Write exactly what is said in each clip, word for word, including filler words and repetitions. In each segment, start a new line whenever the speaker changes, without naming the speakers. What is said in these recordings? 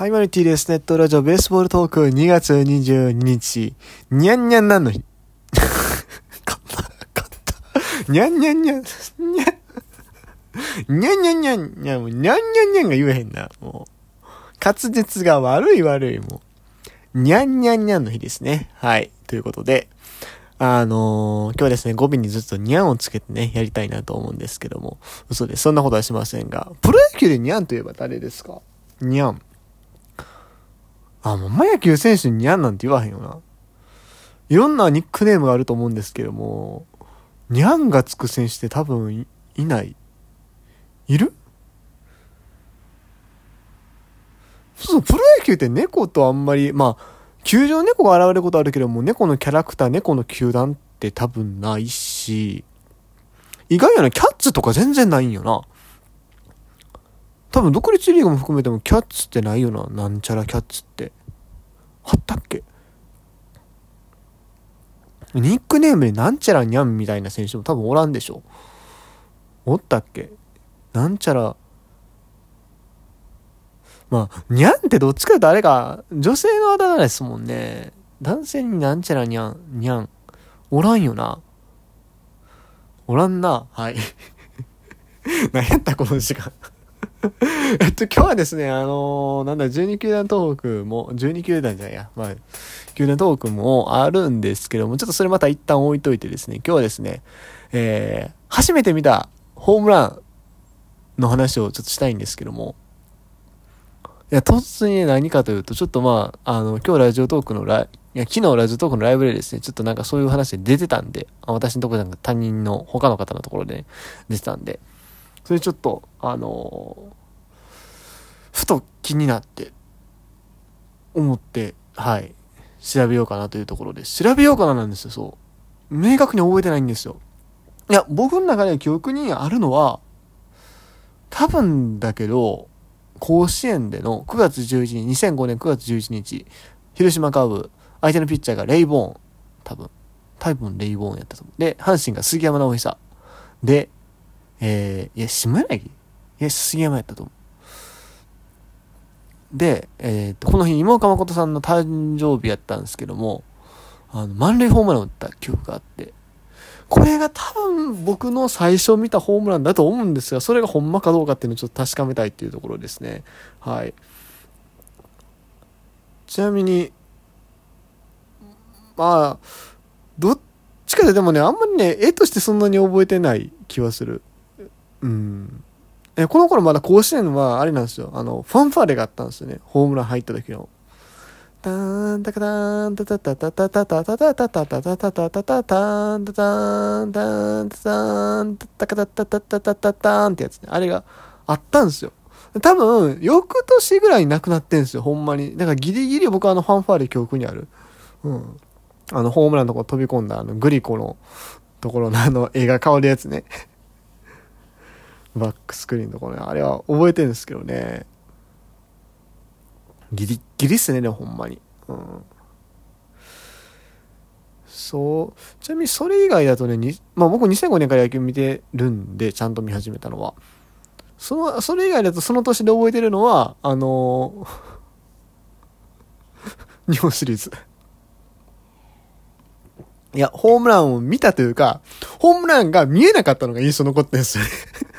ハイマルティです。ネットラジオベースボールトークにがつにじゅうににち。にゃんにゃんなんの日。勝った、勝った。にゃんにゃんにゃん。にゃん。にゃんにゃんにゃん。にゃんにゃんにゃんが言えへんな。もう。滑舌が悪い悪いもう。にゃんにゃんにゃんの日ですね。はい。ということで。あのー、今日はですね、語尾にずっとにゃんをつけてね、やりたいなと思うんですけども。嘘です。そんなことはしませんが。プロ野球でにゃんといえば誰ですか？にゃん。あ、もう、マ野球選手ににゃんなんて言わへんよな。いろんなニックネームがあると思うんですけども、にゃんがつく選手って多分 い, いない。いる？そう、プロ野球って猫とあんまり、まあ、球場猫が現れることあるけども、猫のキャラクター、猫の球団って多分ないし、意外やな、キャッツとか全然ないんよな。多分独立リーグも含めてもキャッツってないよな。なんちゃらキャッツってあったっけ？ニックネームでなんちゃらにゃんみたいな選手も多分おらんでしょ。おったっけ？なんちゃら、まあにゃんってどっちかというとあれか女性のあだ名ですもんね。男性になんちゃらにゃんにゃんおらんよな。おらんな。はい何やったこの時間えっと今日はですね、あのー、なんだじゅうに球団トークもじゅうに球団じゃないや、まあ球団トークもあるんですけども、ちょっとそれまた一旦置いといてですね、今日はですね、えー、初めて見たホームランの話をちょっとしたいんですけども、いや突然何かというと、ちょっとまああの今日ラジオトークのライいや昨日ラジオトークのライブでですね、ちょっとなんかそういう話で出てたんで、私のところなんか他人の他の方のところで、ね、出てたんで、それちょっとあのー、ふと気になって思ってはい調べようかなというところです。調べようかななんですよ。そう明確に覚えてないんですよ。いや僕の中で記憶にあるのは多分だけど、甲子園でのくがつじゅういちにち、にせんごねんくがつじゅういちにち、広島カーブ、相手のピッチャーがレイボーン、多分多分レイボーンやったと思う。で阪神が杉山直久で、えー、いや下柳いや杉山やったと思う。で、えー、とこの日今岡誠さんの誕生日やったんですけども、あの満塁ホームランを打った記憶があって、これが多分僕の最初見たホームランだと思うんですが、それがほんまかどうかっていうのをちょっと確かめたいっていうところですね。はい。ちなみにまあどっちかででもね、あんまりね絵としてそんなに覚えてない気はする。うん。えこの頃まだ甲子園はあれなんですよ、あのファンファーレがあったんですよね、ホームラン入った時の。ターンタカターンタタタタタタタタタタタタタタタタタタンタタンタンタタンタカタタタタタタタンってやつね、あれがあったんですよ。多分翌年ぐらいになくなってんですよ、ほんまに。だからギリギリ僕はあのファンファーレ記憶にある。うんあのホームランのとこ飛び込んだあのグリコのところのあの絵が変わるやつねバックスクリーンのところね、あれは覚えてるんですけどね。ギリギリっすね、でもほんまに。うん。そう。ちなみにそれ以外だとね、にまあ僕にせんごねんから野球見てるんで、ちゃんと見始めたのは。その、それ以外だとその年で覚えてるのは、あのー、日本シリーズ。いや、ホームランを見たというか、ホームランが見えなかったのが印象残ってるんですよね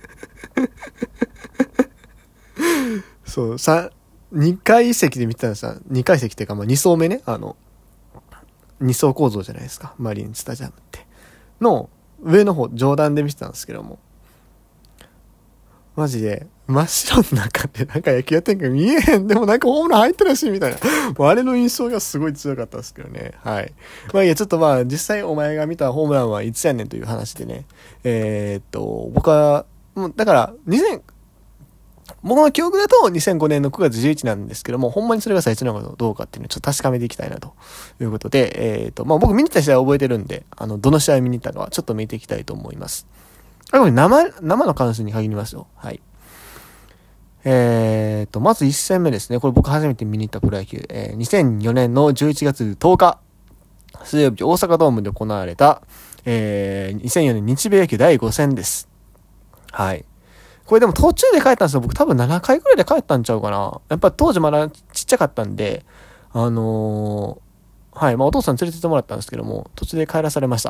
そう、さ、にかい席で見てたんですよ。にかい席っていうか、まあに層目ね。あの、に層構造じゃないですか。マリンスタジアムって。の、上の方、上段で見てたんですけども。マジで、真っ白の中でなんか野球やってんけど見えへん。でもなんかホームラン入ってるし、みたいな。もうあれの印象がすごい強かったですけどね。はい。まあいや、ちょっとまあ、実際お前が見たホームランはいつやねんという話でね。えー、っと、僕は、もう、だから、にせん、僕の記憶だとにせんごねんのくがつじゅういちにちなんですけども、ほんまにそれが最初なのかどうかっていうのをちょっと確かめていきたいなということで、えっと、まあ僕見に行った試合は覚えてるんで、あの、どの試合見に行ったかはちょっと見ていきたいと思います。あ、これ生、生の関数に限りますよ。はい。えっと、まずいち戦目ですね。これ僕初めて見に行ったプロ野球。えー、にせんよねんのじゅういちがつとおか、水曜日大阪ドームで行われた、えー、にせんよねん日米野球だいご戦です。はい。 これでも途中で帰ったんですよ。僕多分ななかいぐらいで帰ったんちゃうかな。やっぱ当時まだちっちゃかったんで、あのー、はい、まあお父さん連れてってもらったんですけども、途中で帰らされました。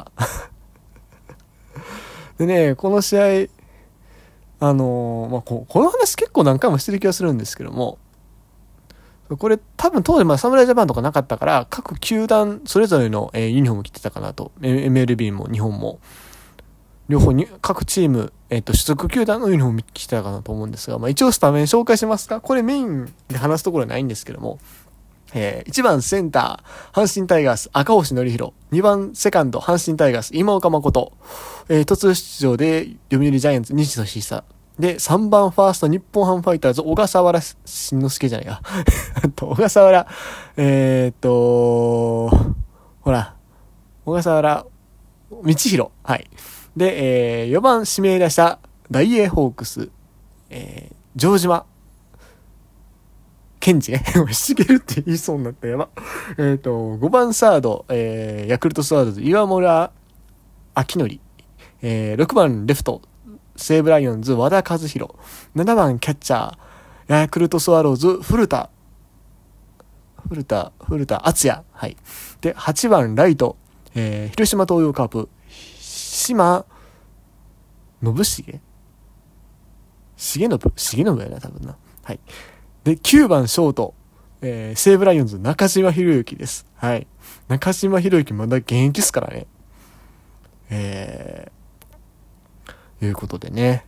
でね、この試合、あのー、まあこ、この話結構何回もしてる気がするんですけども、これ多分当時まだ侍ジャパンとかなかったから、各球団それぞれの、えー、ユニフォーム着てたかなと。エムエルビー も日本も。両方に、各チーム、えっ、ー、と、所属球団のユニフォーム着てたかなと思うんですが、まあ一応スタメン紹介しますか。これメインで話すところはないんですけども、えー、いちばんセンター、阪神タイガース、赤星憲弘。にばんセカンド、阪神タイガース、今岡誠。えー、途中出場で、読売ジャイアンツ、西野久久。で、さんばんファースト、日本ハムファイターズ、小笠原慎之介じゃないか。小笠原、えー、っと、ほら、小笠原、道弘。はい。で、えー、よばん指名打者、大英ホークス、えー、城島。ケンジね。しげるって言いそうになったやば。えっと、ごばんサード、えー、ヤクルトスワローズ、岩村明則。えー、ろくばんレフト、西武ライオンズ、和田和弘。ななばんキャッチャー、ヤクルトスワローズ、古田。古田、古田敦也。はい。で、はちばんライト、えー、広島東洋カープ、島信重重信、重信やな、多分な。はい。で、きゅうばんショート、えー、西武ライオンズ、中島博之です。はい。中島博之まだ現役っすからね。えー、いうことでね。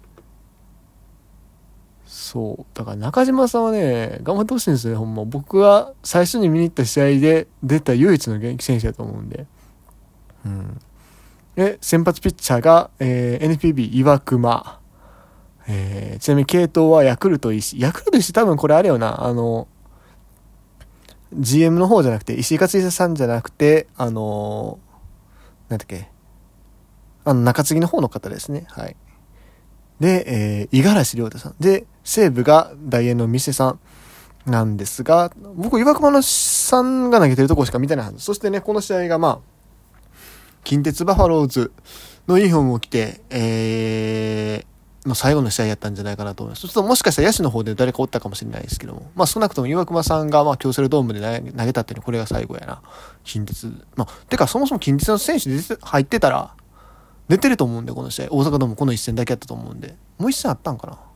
そう。だから中島さんはね、頑張ってほしいんですよね、ほんま。僕が最初に見に行った試合で出た唯一の現役選手だと思うんで。うん。で、先発ピッチャーが、えー、エヌピービー 岩隈。えー、ちなみに系統はヤクルト石井。ヤクルト石井多分これあれよな、あの、ジーエム の方じゃなくて、石井勝久さんじゃなくて、あのー、なんだっけ、あの、中継ぎの方の方ですね。はい。で、えー、五十嵐亮太さん。で、西武が大英の店さんなんですが、僕、岩隈のさんが投げてるところしか見てないはず。そしてね、この試合がまあ、近鉄バファローズのユニフォームを着て、えー、の最後の試合やったんじゃないかなと思います。そうするともしかしたら野手の方で誰かおったかもしれないですけども、まあ少なくとも岩隈さんがまあ京セラドームで投げたっていうのはこれが最後やな。近鉄。まあ、てかそもそも近鉄の選手で入ってたら、出てると思うんで、この試合。大阪ドームこの一戦だけやったと思うんで。もう一戦あったんかな。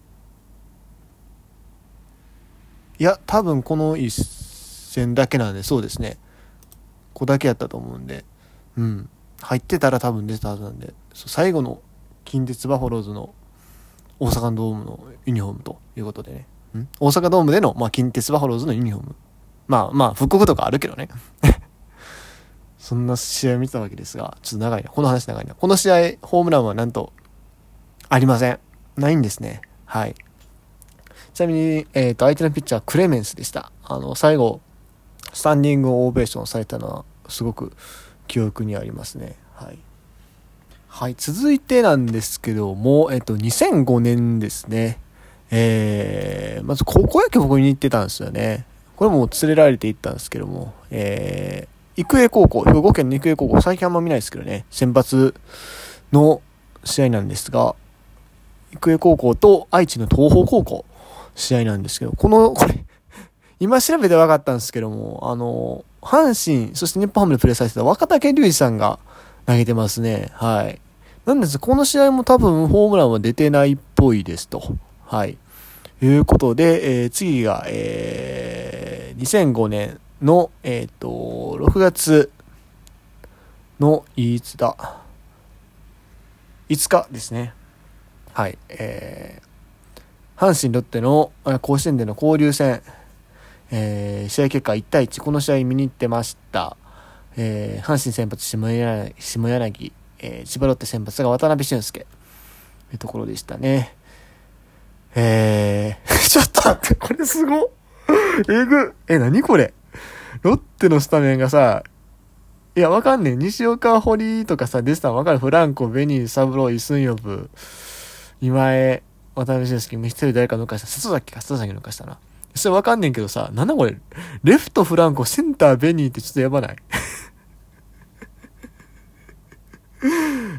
いや、多分この一戦だけなんで、そうですね。ここだけやったと思うんで。うん。入ってたら多分出てたはずなんで。最後の近鉄バファローズの大阪ドームのユニフォームということでね。ん大阪ドームでの、まあ、近鉄バファローズのユニフォーム。まあまあ、復刻とかあるけどね。そんな試合を見たわけですが、ちょっと長いな。この話長いな。この試合、ホームランはなんと、ありません。ないんですね。はい。ちなみに、えっと、相手のピッチャーはクレメンスでした。あの、最後、スタンディングオベーションされたのは、すごく記憶にありますね。はい。はい、続いてなんですけども、えっと、にせんごねんですね。えー、まず高校野球僕見に行ってたんですよね。これも連れられて行ったんですけども、えー、育英高校、兵庫県の育英高校、最近あんま見ないですけどね、選抜の試合なんですが、育英高校と愛知の東邦高校、試合なんですけど、この、これ、今調べて分かったんですけども、あの、阪神、そして日本ハムでプレーされてた若竹隆二さんが投げてますね。はい。なんですこの試合も多分ホームランは出てないっぽいですと。はい。いうことで、えー、次が、えー、にせんごねんの、えっと、ろくがつのいつだ。いつかですね。はい。えー、阪神ロッテの甲子園での交流戦、えー、試合結果いちたいいち。この試合見に行ってました。えー、阪神先発下柳、下柳、えー、千葉ロッテ先発が渡辺俊介というところでしたね。えー、ちょっと待って、これすごっ。えぐ、え、なにこれ。ロッテのスタメンがさ、いや、わかんねえ。西岡、堀とかさ、出てたのわかる。フランコ、ベニー、サブロー、イスンヨブ、今江、渡辺俊介、もう一人誰か抜かした。里崎か、里崎抜かしたな。それわかんねんけどさ、なんだこれ。レフト、フランコ、センター、ベニーってちょっとやばない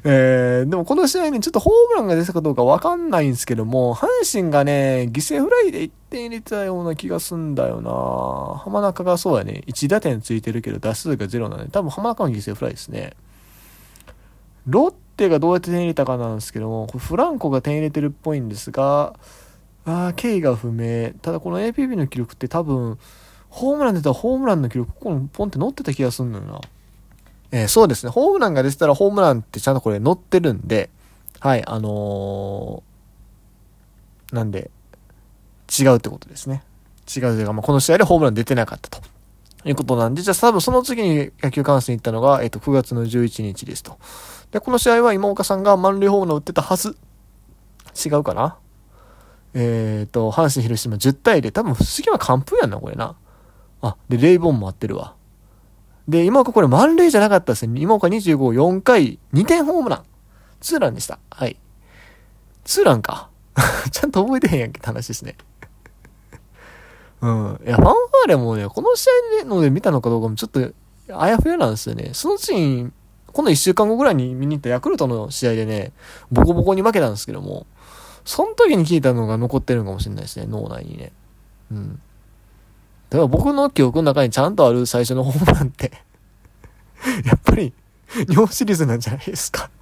えー、でもこの試合ね、ちょっとホームランが出たかどうかわかんないんですけども、阪神がね、犠牲フライでいってん入れてたような気がすんだよな。浜中がそうやね、いち打点ついてるけど打数がゼロなんで、多分浜中の犠牲フライですね。ロッテがどうやって点入れたかなんですけども、フランコが点入れてるっぽいんですが、あー、経緯が不明。ただこの エーピービー の記録って多分、ホームラン出たらホームランの記録、ここにポンって載ってた気がするのよな。えー、そうですね。ホームランが出てたらホームランってちゃんとこれ載ってるんで、はい、あのー、なんで、違うってことですね。違うというか、まあ、この試合でホームラン出てなかったということなんで、じゃあ多分その次に野球観戦に行ったのが、えっと、くがつのじゅういちにちですと。で、この試合は今岡さんが満塁ホームランを打ってたはず。違うかな。えっと、阪神広島じゅうたいゼロ、多分次は完封やんな、これな。あ、で、レイボンも合ってるわ。で、今岡これ満塁じゃなかったですね。今岡にじゅうご、よんかい、にてんホームラン。ツーランでした。はい。ツーランか。ちゃんと覚えてへんやんけって話ですね。うん。いや、ファンファーレもね、この試合ので見たのかどうかもちょっとあやふやなんですよね。その次に、このいっしゅうかんごぐらいに見に行ったヤクルトの試合でね、ボコボコに負けたんですけども、その時に聞いたのが残ってるのかもしれないですね、脳内にね。うん。だから僕の記憶の中にちゃんとある最初のホームランって、やっぱり、日本シリーズなんじゃないですか。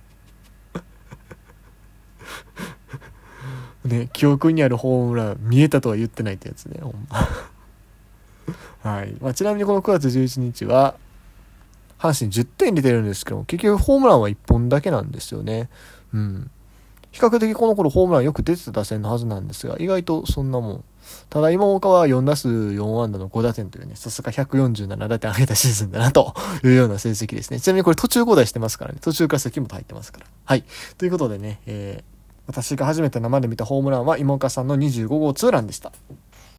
ね、記憶にあるホームラン、見えたとは言ってないってやつね、ほんま。はい。まあ、ちなみにこのくがつじゅういちにちは、阪神じゅってん入れてるんですけど、結局ホームランはいっぽんだけなんですよね。うん。比較的この頃ホームランよく出てた打線のはずなんですが、意外とそんなもん。ただ今岡はよん打数よん安打のご打点というね、さすがひゃくよんじゅうなな打点上げたシーズンだなというような成績ですね。ちなみにこれ途中交代してますからね。途中から関本入ってますから。はい。ということでね、えー、私が初めて生で見たホームランは今岡さんのにじゅうご号ツーランでした。